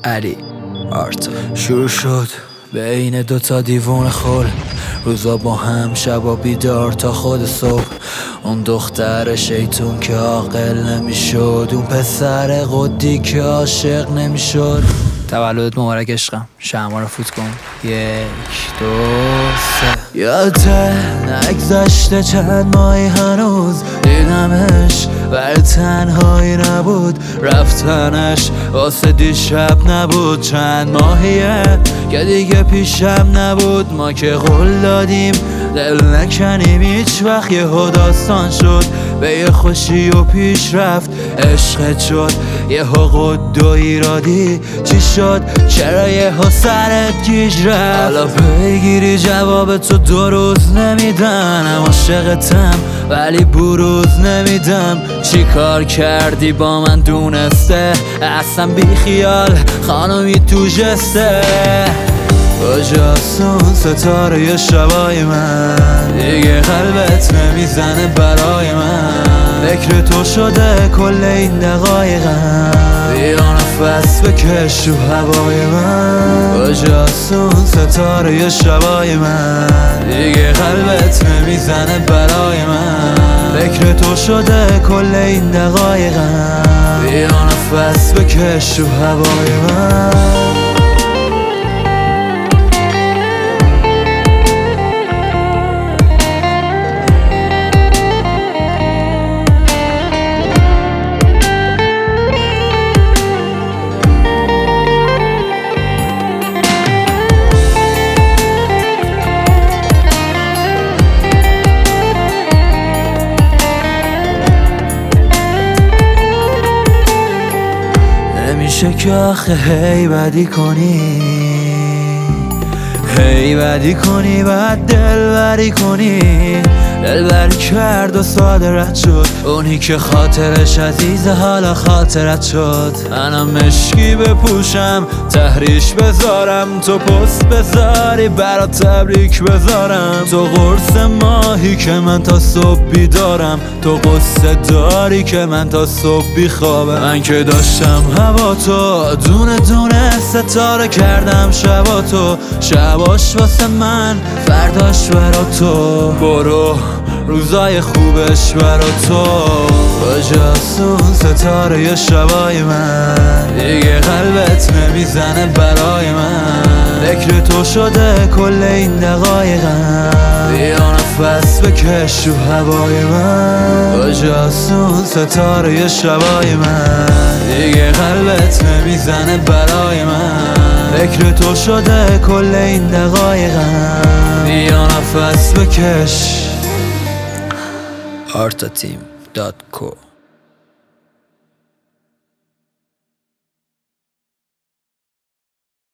علی آرتا. شروع شد بین دوتا دیوون خل، روزا با هم شبا بیدار تا خود صبح. اون دختر شیطون که عاقل نمیشد، اون پسر قدی که عاشق نمیشد. تولدت مبارک عشقم، شمع رو فوت کن. 1 2 3. یاده نگذشته چند ماهی هنوز دیدمش، ولی تنهایی نبود. رفتنش واسه دیشب نبود، چند ماهیه که دیگه پیشم نبود. ما که قول دادیم دل نکنیم هیچ وقت، یهو داستان شد به یه خوشی و پیش رفت. عشقت شد یهو قد و ایرادی، چی شد چرا یهو سرت گیج رفت؟ حالا پیگیری جواب تو 2 روز نمیدن، عاشقتم ولی بروز نمیدم. چی کار کردی با من دونسته؟ اصلا بی خیال خانومی تو جسته. کجاست اون ستاره شبای من؟ دیگه قلبت نمیزنه برای من. فکر تو شده کل این دقایقم، بیا نفس بکش تو هوای من. کجاست اون ستاره شبای من؟ دیگه قلبت نمیزنه برای من. فکر تو شده کل این دقایقم، بیا نفس بکش تو هوای من. نمیشه که آخه هی بدی کنی، هی بدی کنی بعد دلبری کنی. دلبری کرد و ساده رد شد، اونی که خاطرش عزیزه حالا خاطرت شد. منم مشکی بپوشم تحریش بذارم، تو پست بذاری برات تبریک بذارم. تو قرص ماهی که من تا صبح بیدارم، تو قصه داری که من تا صبح بیخوابم. من که داشتم هوا تو دونه دونه ستاره کردم شبا تو، شباش واسه من فرداش برا تو. برو روزای خوبش برا تو. کجاست اون ستاره شبای من؟ دیگه قلبت نمیزنه برای من. فکر تو شده کل این دقایقم، بیا نفس بکش تو هوای من. کجاست اون ستاره شبای من؟ دیگه قلبت نمیزنه برای من. فکر تو شده کل این دقایقم، بیا نفس بکش. artateam.co